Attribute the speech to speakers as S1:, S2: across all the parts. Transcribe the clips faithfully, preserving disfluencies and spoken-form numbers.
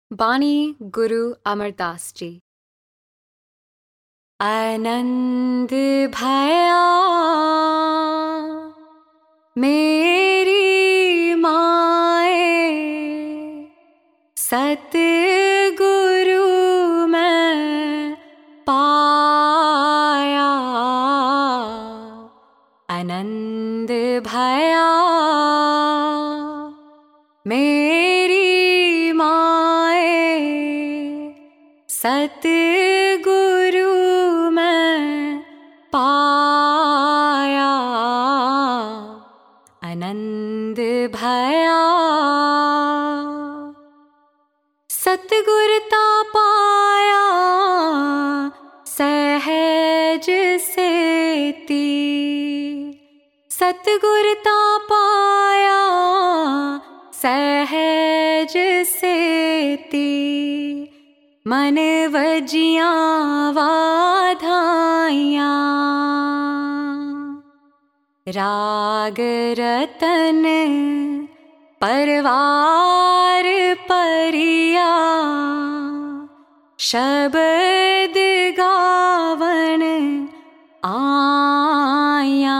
S1: बानी गुरु अमरदास जी। आनंद भया मेरी माए, सतगुरु मैं पाया। आनंद भया मेरी माए, सतगुरु मैं पाया। आनंद भया सतगुरता पाया, सहज सेती। सतगुरता पाया, सहज सेती। मन वजियां वाधाइयां, राग रतन परवार परिया। शब्द गावन आया,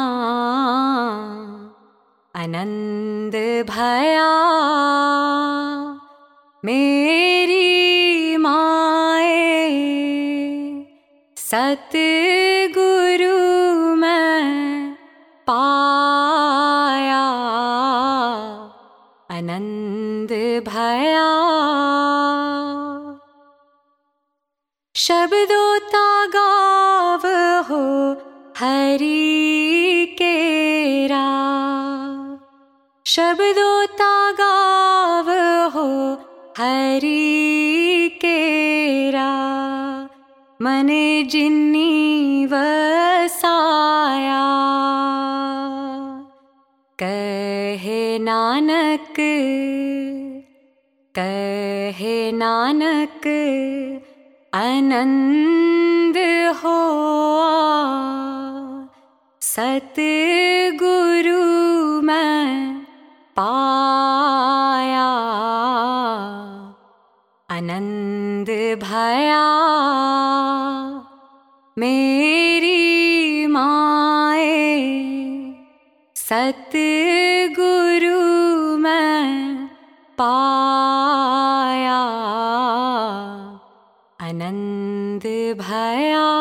S1: आनंद भया मेरी माए, सतगुरु मैं पाया। आनंद भया शब्दों गाव हो हरि केरा। शब्दों गाव हो हरि केरा, मन जिन्नी वसाया। कहे नानक कहे नानक आनंद होआ। सतगुरु मैं पाया। आनंद भया मेरी माए, सतगुरु मैं पाया। आनंद भया।